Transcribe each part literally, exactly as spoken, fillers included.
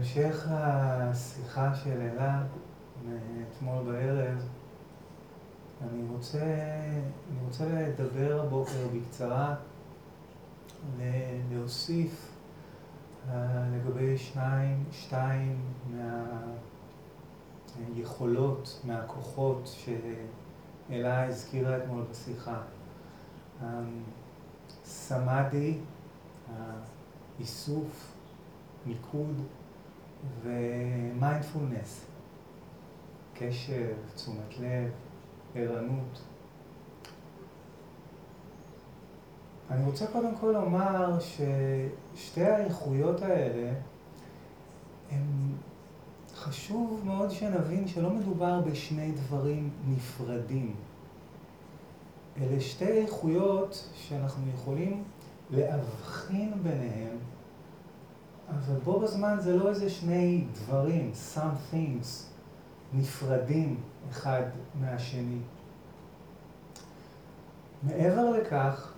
בהמשך השיחה של אלה מאתמול בערב, אני רוצה, אני רוצה לדבר הבוקר בקצרה, להוסיף לגבי שניים, שתיים מהיכולות, מהכוחות שאלה הזכירה אתמול בשיחה. סמאדי, איסוף, מיקוד ומיינדפולנס, קשב, תשומת לב, ערנות. אני רוצה קודם כל לומר ששתי האיכויות האלה, הם חשוב מאוד שנבין שלא מדובר בשני דברים נפרדים. אלה שתי איכויות שאנחנו יכולים להבחין ביניהם, אבל בו בזמן זה לא איזה שני דברים, some things, נפרדים אחד מהשני. מעבר לכך,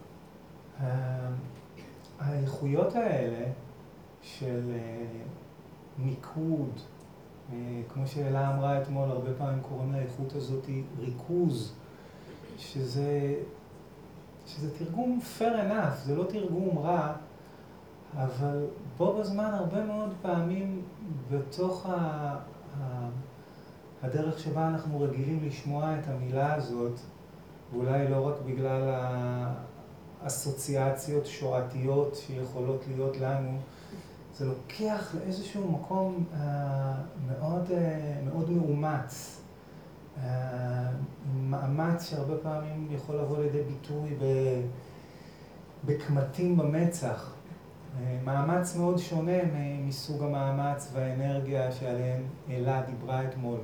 האיכויות האלה של מיקוד, כמו שאלה אמרה אתמול, הרבה פעמים קוראים לאיכות הזאת ריכוז, שזה, שזה תרגום fair enough, זה לא תרגום רע, אבל בו בזמן הרבה מאוד פעמים בתוך ה, ה, הדרך שבה אנחנו רגילים לשמוע את המילה הזאת, ואולי לא רק בגלל האסוציאציות שואתיות שיכולות להיות לנו, זה לוקח לאיזשהו מקום אה, מאוד, אה, מאוד מאומץ. אה, מאמץ שהרבה פעמים יכול לבוא לידי ביטוי בקמטים במצח. מאמץ מאוד שונה מסוג המאמץ והאנרגיה שעליהם אלה דיברה אתמול.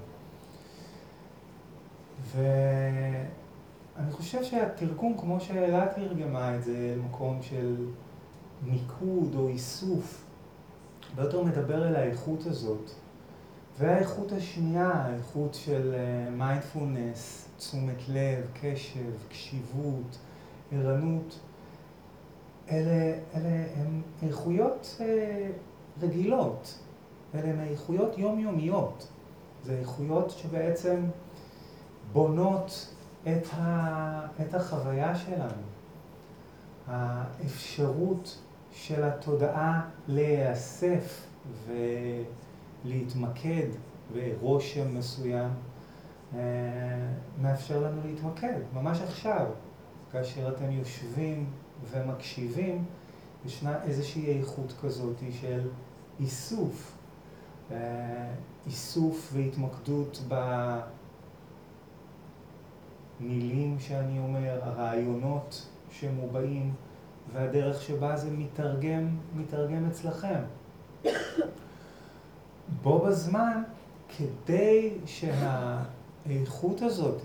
ואני חושב שהתרגום, כמו שאלה תרגמה את זה, מקום של מיקוד או איסוף, ביותר מדבר אל האיכות הזאת. והאיכות השנייה, האיכות של מיינדפולנס, תשומת לב, קשב, קשיבות, ערנות, אלה, אלה הן איכויות אה, רגילות, אלה הן איכויות יומיומיות. זה איכויות שבעצם בונות את, ה, את החוויה שלנו. האפשרות של התודעה להיאסף ולהתמקד ברושם מסוים, אה, מאפשר לנו להתמקד, ממש עכשיו, כאשר אתם יושבים ומקשיבים, ישנה איזושהי איכות כזאת של איסוף, איסוף והתמקדות במילים שאני אומר, הרעיונות שמובעים, והדרך שבה זה מתרגם, מתרגם אצלכם. בו בזמן, כדי שהאיכות הזאת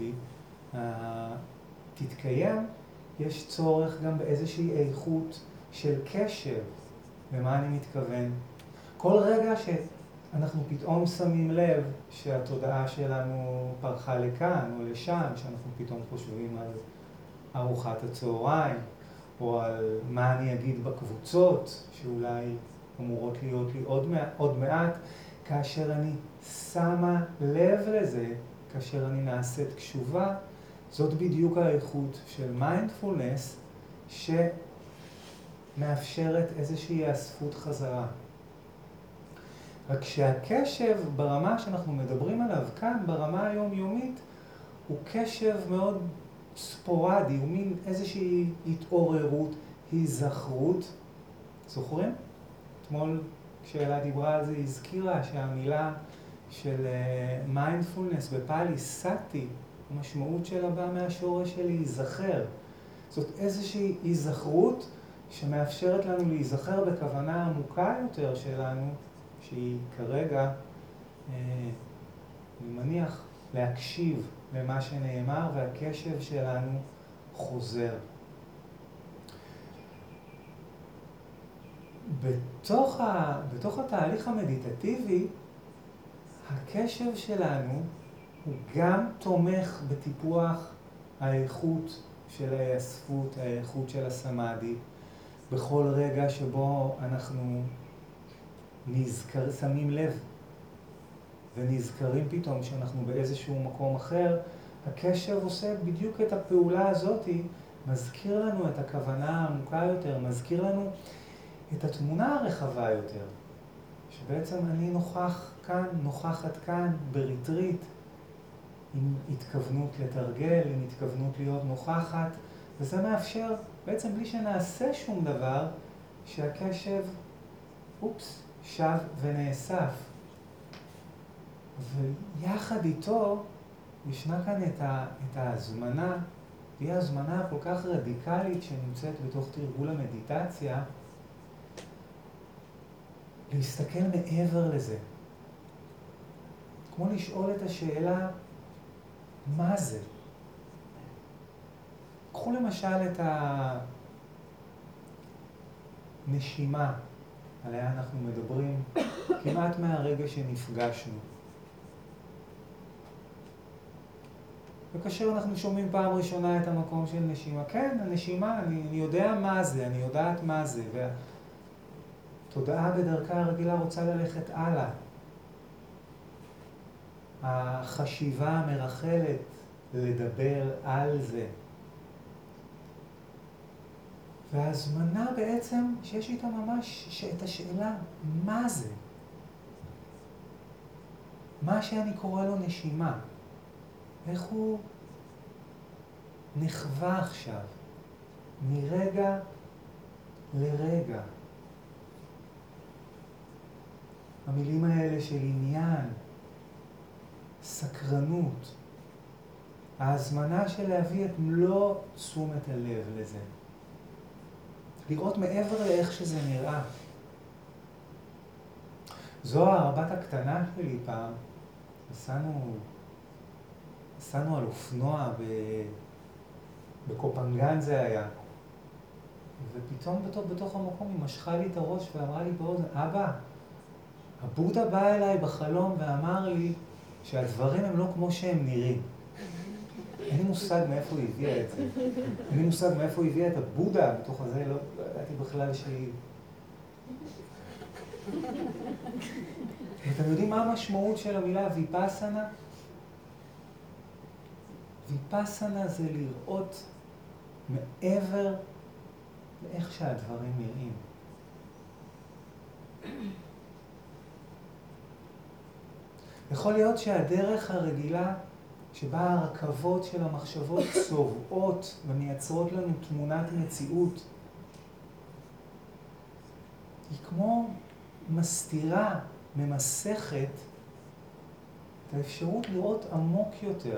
תתקיים, יש צורך גם באיזושהי איכות של קשב. למה אני מתכוון? כל רגע שאנחנו פתאום שמים לב שהתודעה שלנו פרחה לכאן או לשם, שאנחנו פתאום חושבים על ארוחת הצהריים, או על מה אני אגיד בקבוצות, שאולי אמורות להיות לי עוד מעט, עוד מעט, כאשר אני שמה לב לזה, כאשר אני נעשית קשובה, זאת בדיוק האיכות של מיינדפולנס שמאפשרת איזושהי אספות חזרה. רק שהקשב ברמה שאנחנו מדברים עליו כאן, ברמה היומיומית, הוא קשב מאוד ספורדי, הוא מין איזושהי התעוררות, היזכרות. זוכרים? אתמול כשאלה דיברה על זה, היא הזכירה שהמילה של מיינדפולנס בפאלי, סאטי, המשמעות שלה באה מהשורש של להיזכר. זאת איזושהי היזכרות שמאפשרת לנו להיזכר בכוונה עמוקה יותר שלנו, שהיא כרגע, אה, אני מניח, להקשיב למה שנאמר, והקשב שלנו חוזר. בתוך, ה, בתוך התהליך המדיטטיבי, הקשב שלנו הוא גם תומך בטיפוח האיכות של ההיאספות, האיכות של הסמאדי, בכל רגע שבו אנחנו נזכר, שמים לב ונזכרים פתאום שאנחנו באיזשהו מקום אחר, הקשב עושה בדיוק את הפעולה הזאת, מזכיר לנו את הכוונה העמוקה יותר, מזכיר לנו את התמונה הרחבה יותר, שבעצם אני נוכח כאן, נוכחת כאן, בריטריט, עם התכוונות לתרגל, עם התכוונות להיות נוכחת, וזה מאפשר, בעצם בלי שנעשה שום דבר, שהקשב, אופס, שב ונאסף. ויחד איתו, ישנה כאן את, ה, את ההזמנה, והיא ההזמנה הכל כך רדיקלית שנמצאת בתוך תרגול המדיטציה, להסתכל מעבר לזה. כמו לשאול את השאלה, מה זה? קחו למשל את הנשימה, עליה אנחנו מדברים כמעט מהרגע שנפגשנו. וכאשר אנחנו שומעים פעם ראשונה את המקום של נשימה, כן, הנשימה, אני, אני יודע מה זה, אני יודעת מה זה, והתודעה בדרכה הרגילה רוצה ללכת הלאה. החשיבה המרחלת לדבר על זה. וההזמנה בעצם שיש איתה ממש את השאלה, מה זה? מה שאני קורא לו נשימה. איך הוא נחווה עכשיו, מרגע לרגע. המילים האלה של עניין, סקרנות, ההזמנה של להביא את מלוא תשומת הלב לזה. לראות מעבר לאיך שזה נראה. זוהר, הבת הקטנה שלי פעם, נסענו, נסענו על אופנוע ב... בקופנגן זה היה. ופתאום בתוך, בתוך המקום היא משכה לי את הראש ואמרה לי באוזן, אבא, הבודה בא אליי בחלום ואמר לי שהדברים הם לא כמו שהם נראים. אין לי מושג מאיפה היא הביאה את זה. אין לי מושג מאיפה היא הביאה את הבודה בתוך הזה, לא, לא ידעתי בכלל שהיא... ואתם יודעים מה המשמעות של המילה ויפאסנה? ויפאסנה זה לראות מעבר לאיך שהדברים נראים. יכול להיות שהדרך הרגילה שבה הרכבות של המחשבות צובעות ומייצרות לנו תמונת מציאות, היא כמו מסתירה, ממסכת את האפשרות לראות עמוק יותר.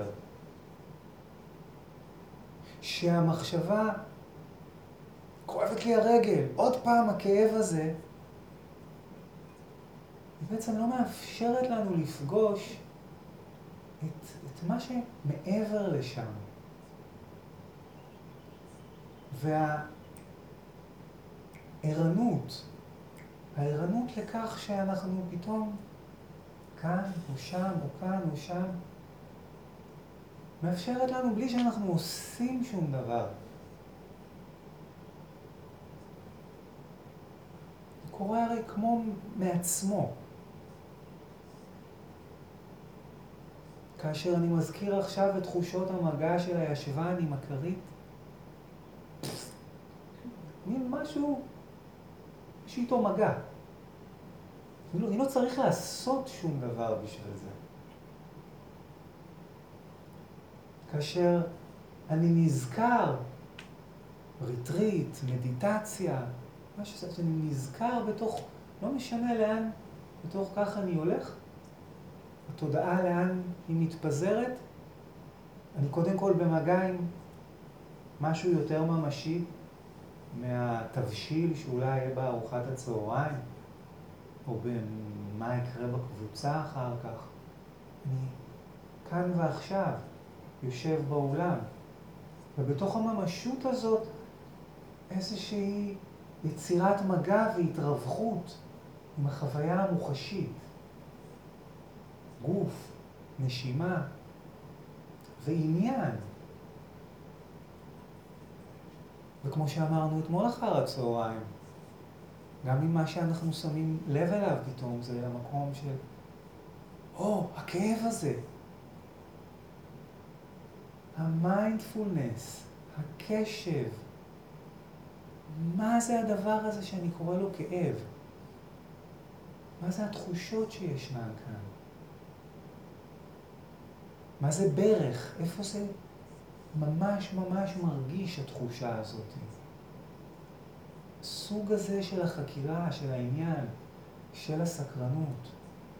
שהמחשבה, כואבת לי הרגל, עוד פעם הכאב הזה, היא בעצם לא מאפשרת לנו לפגוש את, את מה שמעבר לשם. והערנות, הערנות לכך שאנחנו פתאום כאן או שם או כאן או שם, מאפשרת לנו בלי שאנחנו עושים שום דבר. זה קורה הרי כמו מעצמו. כאשר אני מזכיר עכשיו את תחושות המגע של הישבן עם הכרית, מין משהו שאיתו מגע. אני לא, אני לא צריך לעשות שום דבר בשביל זה. כאשר אני נזכר, ריטריט, מדיטציה, משהו שאני נזכר בתוך, לא משנה לאן, בתוך כך אני הולך, התודעה לאן היא מתפזרת, אני קודם כל במגע עם משהו יותר ממשי מהתבשיל שאולי יהיה בארוחת הצהריים, או במה יקרה בקבוצה אחר כך. אני כאן ועכשיו יושב באולם, ובתוך הממשות הזאת איזושהי יצירת מגע והתרווחות עם החוויה המוחשית. גוף, נשימה ועניין. וכמו שאמרנו אתמול אחר הצהריים, גם אם מה שאנחנו שמים לב אליו פתאום זה למקום של, או, הכאב הזה. המיינדפולנס, הקשב. מה זה הדבר הזה שאני קורא לו כאב? מה זה התחושות שישנן כאן? מה זה ברך? איפה זה ממש ממש מרגיש התחושה הזאת? סוג הזה של החקירה, של העניין, של הסקרנות.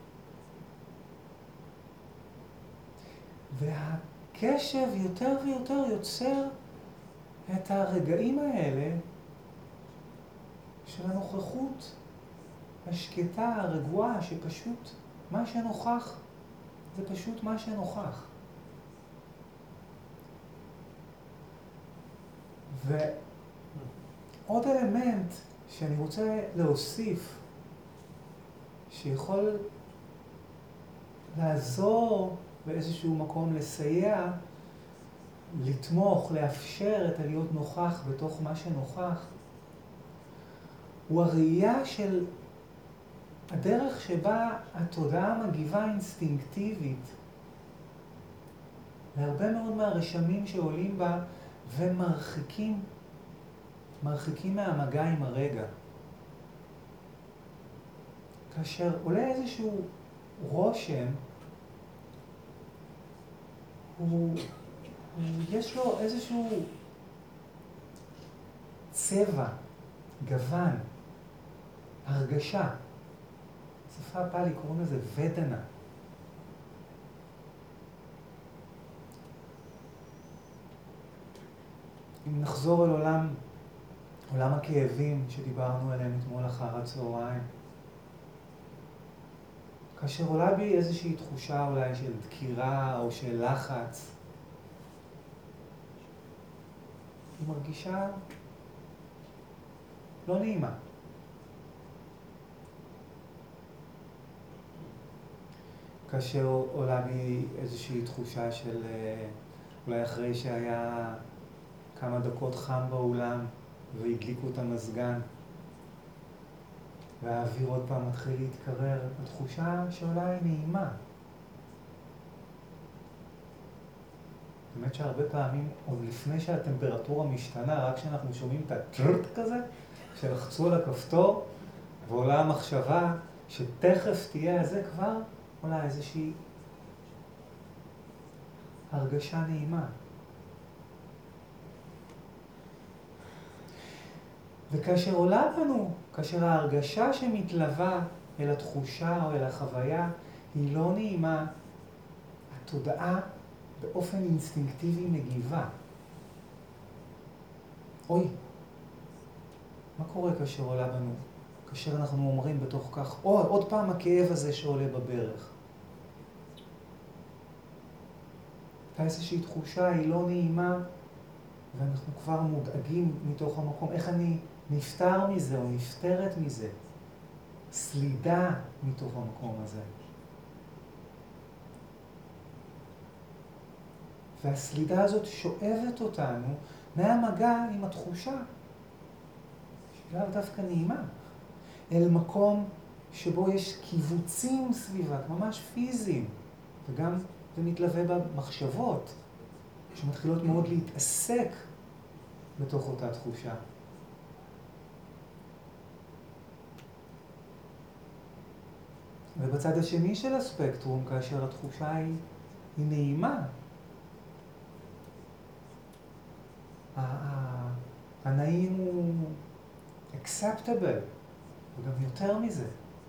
והקשב יותר ויותר יוצר את הרגעים האלה של הנוכחות השקטה, הרגועה, שפשוט מה שנוכח זה פשוט מה שנוכח. ועוד אלמנט שאני רוצה להוסיף, שיכול לעזור באיזשהו מקום, לסייע, לתמוך, לאפשר את הלהיות נוכח בתוך מה שנוכח, הוא הראייה של הדרך שבה התודעה מגיבה אינסטינקטיבית להרבה מאוד מהרשמים שעולים בה ומרחיקים, מרחיקים מהמגע עם הרגע. כאשר עולה איזשהו רושם, הוא, הוא, יש לו איזשהו צבע, גוון, הרגשה. בשפה הפאלי קוראים לזה ודנה. אם נחזור אל עולם, עולם הכאבים שדיברנו עליהם אתמול אחר הצהריים, כאשר עולה בי איזושהי תחושה אולי של דקירה או של לחץ, היא מרגישה לא נעימה. כאשר עולה בי איזושהי תחושה של אולי אחרי שהיה כמה דקות חם באולם והדליקו את המזגן והאוויר עוד פעם מתחיל להתקרר, התחושה שעולה היא נעימה. באמת שהרבה פעמים, עוד לפני שהטמפרטורה משתנה, רק כשאנחנו שומעים את הטרט כזה, שלחצו על הכפתור ועולה המחשבה שתכף תהיה זה, כבר עולה איזושהי הרגשה נעימה. וכאשר עולה בנו, כאשר ההרגשה שמתלווה אל התחושה או אל החוויה היא לא נעימה, התודעה באופן אינסטינקטיבי מגיבה. אוי, מה קורה כאשר עולה בנו? כאשר אנחנו אומרים בתוך כך, או, עוד פעם הכאב הזה שעולה בברך. איזושהי תחושה היא לא נעימה, ואנחנו כבר מודאגים מתוך המקום. איך אני נפטר מזה או נפטרת מזה? סלידה מתוך המקום הזה. והסלידה הזאת שואבת אותנו מהמגע עם התחושה, שהיא לאו דווקא נעימה, אל מקום שבו יש קיבוצים סביבה, ממש פיזיים, וגם זה מתלווה במחשבות, שמתחילות מאוד להתעסק בתוך אותה תחושה. ובצד השני של הספקטרום, כאשר התחושה היא, היא נעימה, הנעים הוא acceptable, וגם יותר מזה.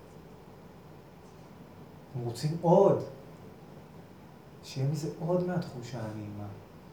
אנחנו רוצים עוד, שיהיה מזה עוד מהתחושה הנעימה.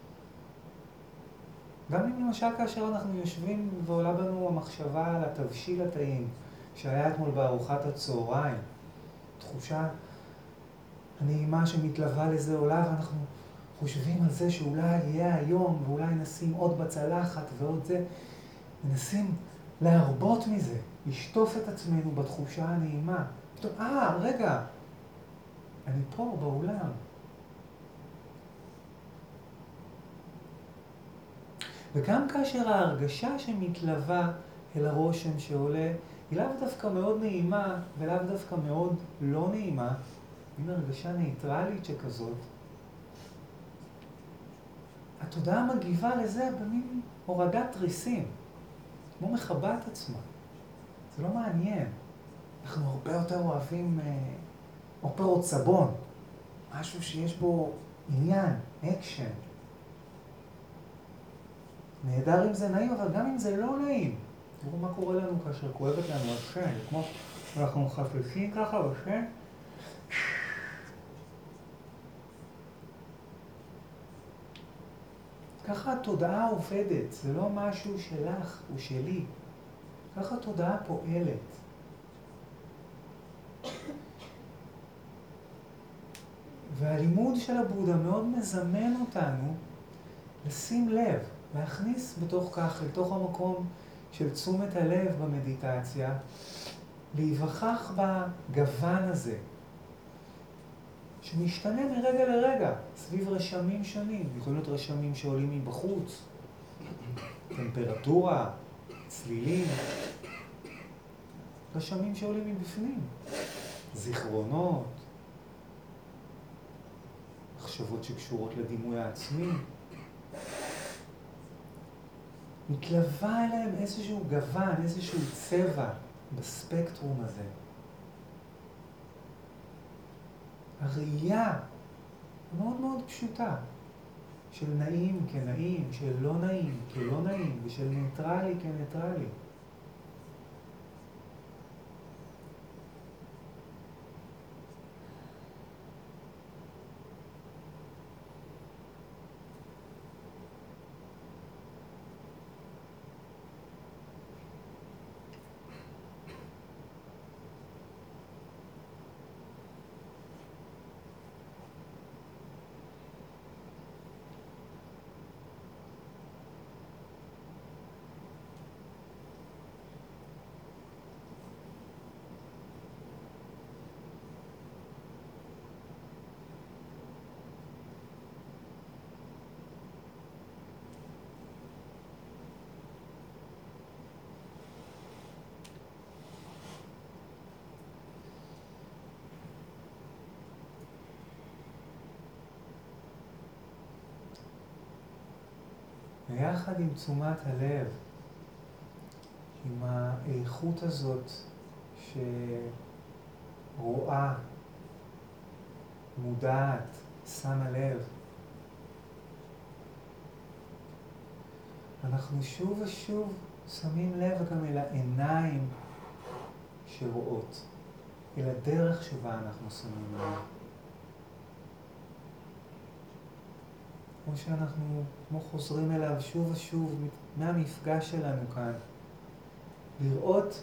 גם אם למשל כאשר אנחנו יושבים ועולה בנו המחשבה על התבשיל הטעים שהיה אתמול בארוחת הצהריים, תחושה הנעימה שמתלווה לזה עולה, ואנחנו חושבים על זה שאולי יהיה היום ואולי נשים עוד בצלחת ועוד זה, מנסים להרבות מזה, לשטוף את עצמנו בתחושה הנעימה. פתאום, אה, רגע, אני פה באולם. וגם כאשר ההרגשה שמתלווה אל הרושם שעולה היא לאו דווקא מאוד נעימה ולאו דווקא מאוד לא נעימה, מין הרגשה ניטרלית שכזאת. התודעה מגיבה לזה במין הורדת תריסים, כמו מכבה את עצמה. זה לא מעניין. אנחנו הרבה יותר אוהבים אה, אופרות סבון, משהו שיש בו עניין, אקשן. נהדר אם זה נעים, אבל גם אם זה לא נעים. תראו מה קורה לנו כאשר כואבת לנו השן, כמו אנחנו מחפשים ככה בשן. ככה התודעה עובדת, זה לא משהו שלך או שלי. ככה התודעה פועלת. והלימוד של הבודה מאוד מזמן אותנו לשים לב, להכניס בתוך כך, לתוך המקום של תשומת הלב במדיטציה, להיווכח בגוון הזה, שמשתנה מרגע לרגע, סביב רשמים שונים. יכולים להיות רשמים שעולים מבחוץ, טמפרטורה, צלילים, רשמים שעולים מבפנים, זיכרונות, מחשבות שקשורות לדימוי העצמי. מתלווה אליהם איזשהו גוון, איזשהו צבע בספקטרום הזה. הראייה מאוד מאוד פשוטה, של נעים כנעים, של לא נעים כלא נעים, ושל ניטרלי כניטרלי. ויחד עם תשומת הלב, עם האיכות הזאת שרואה, מודעת, שמה לב, אנחנו שוב ושוב שמים לב גם אל העיניים שרואות, אל הדרך שבה אנחנו שמים לב. כמו שאנחנו כמו חוזרים אליו שוב ושוב מהמפגש שלנו כאן, לראות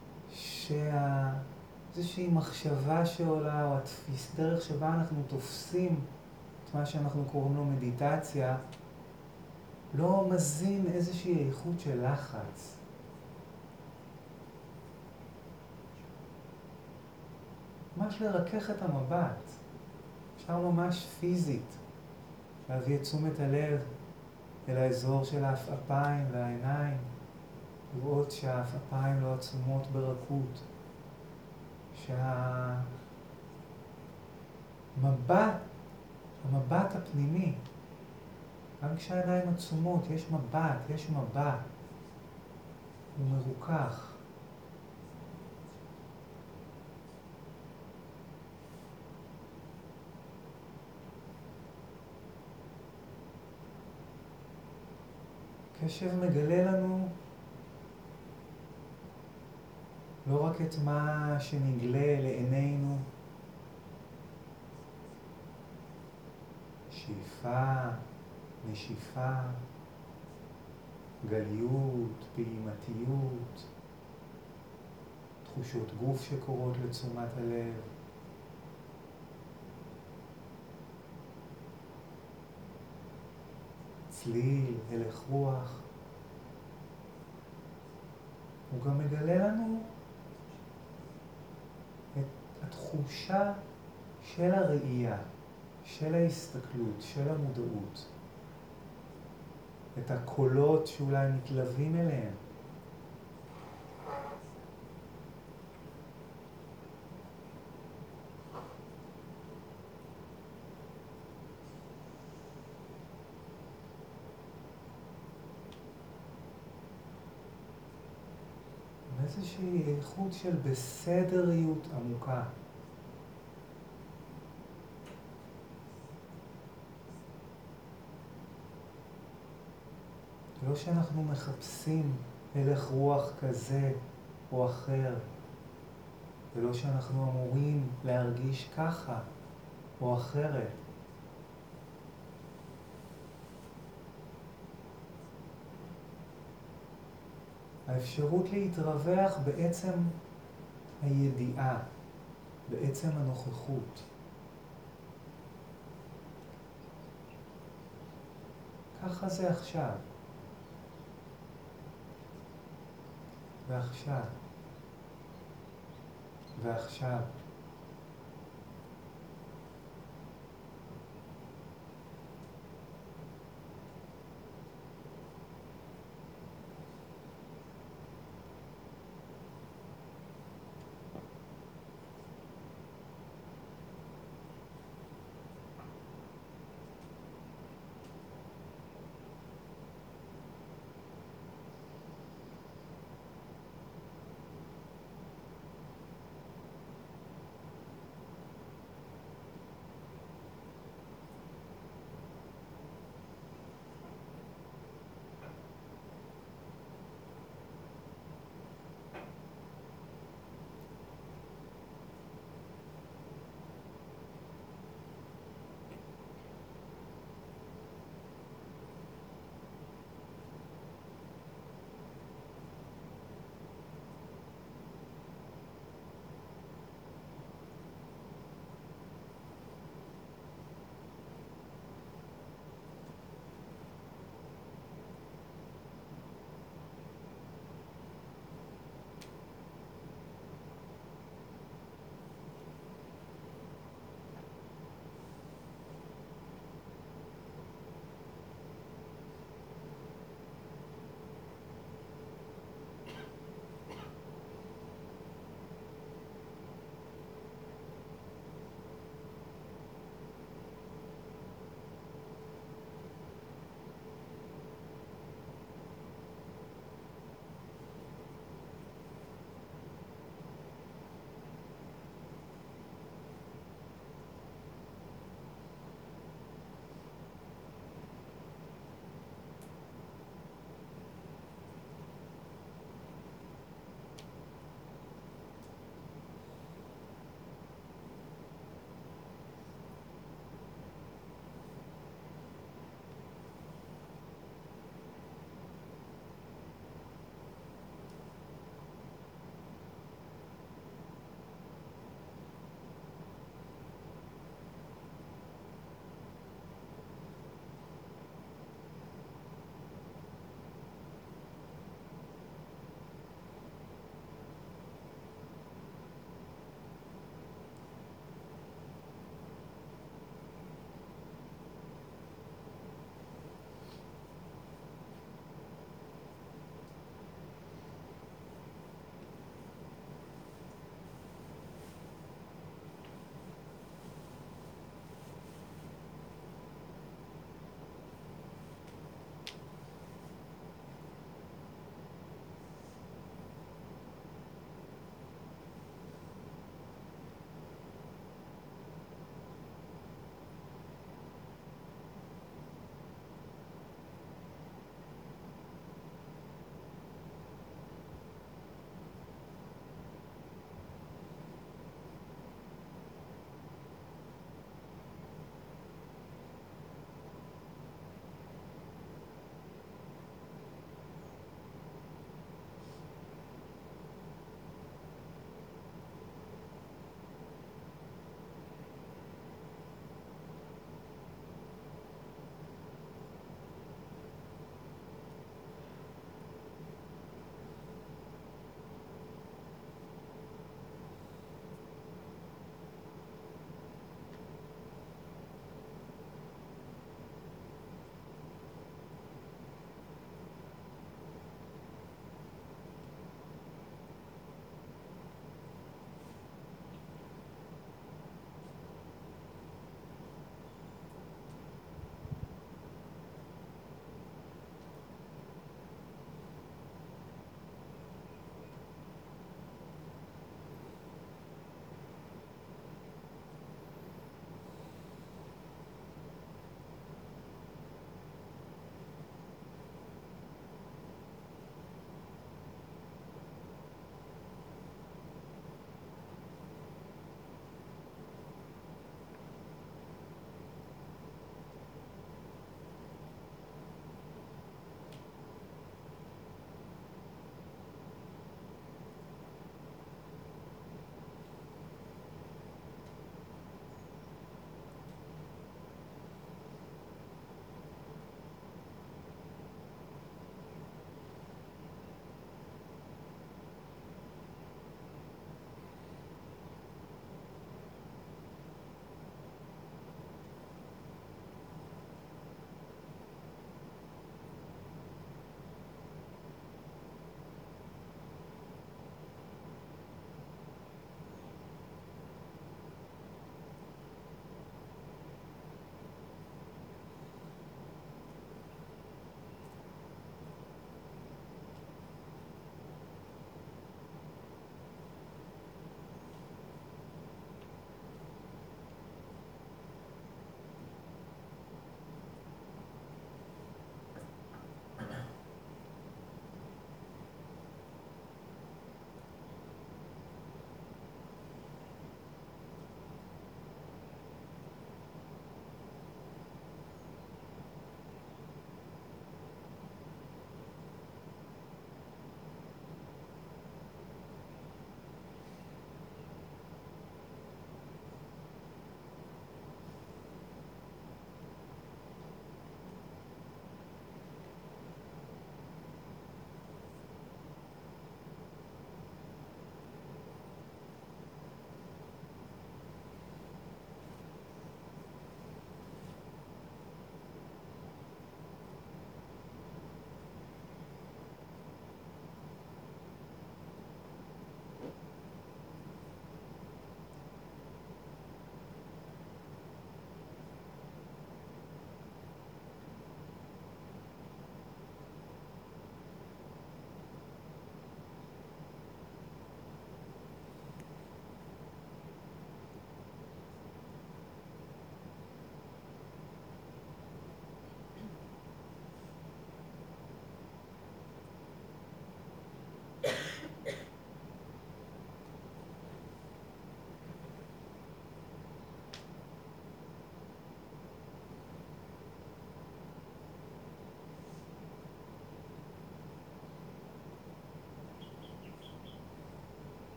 שאיזושהי מחשבה שעולה, או התפיס, דרך שבה אנחנו תופסים את מה שאנחנו קוראים לו מדיטציה, לא מזין איזושהי איכות של לחץ. ממש לרכך את המבט, אפשר ממש פיזית. להביא את תשומת הלב אל האזור של האפיים והעיניים, לראות שהאפיים לא עצומות ברכות, שהמבט, המבט הפנימי, גם כשהעיניים עצומות, יש מבט, יש מבט, הוא מרוכך. קשב מגלה לנו לא רק את מה שנגלה לעינינו, שאיפה, נשיפה, גליות, פעימתיות, תחושות גוף שקורות לתשומת הלב, צליל, הלך רוח. הוא גם מגלה לנו את התחושה של הראייה, של ההסתכלות, של המודעות, את הקולות שאולי מתלווים אליהם, איזושהי איכות של בסדריות עמוקה. לא שאנחנו מחפשים הלך רוח כזה או אחר, ולא שאנחנו אמורים להרגיש ככה או אחרת. האפשרות להתרווח בעצם הידיעה, בעצם הנוכחות. ככה זה עכשיו. ועכשיו. ועכשיו.